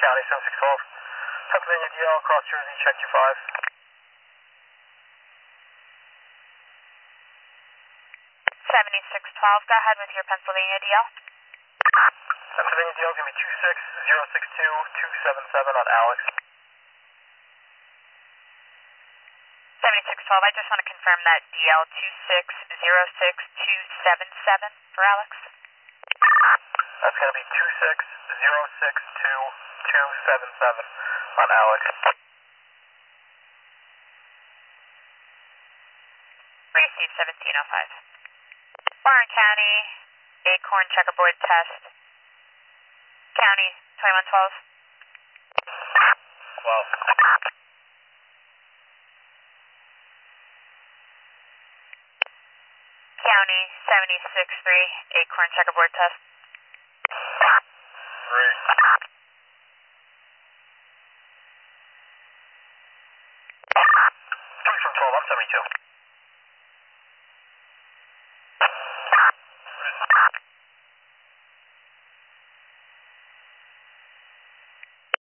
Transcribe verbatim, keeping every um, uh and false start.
County, seven six one two. Pennsylvania D L, cross Jersey, check two five. seventy-six twelve, go ahead with your Pennsylvania D L. Pennsylvania D L is going to be two six zero six two two seven seven on Alex. seventy-six twelve, I just want to confirm that D L two six zero six two seven seven for Alex. That's going to be two six zero six two two seven seven on Alex. Receive seventeen oh five. Warren County, Acorn checkerboard test. County, twenty-one twelve. twelve. County, seventy-six three, Acorn checkerboard test. three. three from twelve, I'm seventy-two.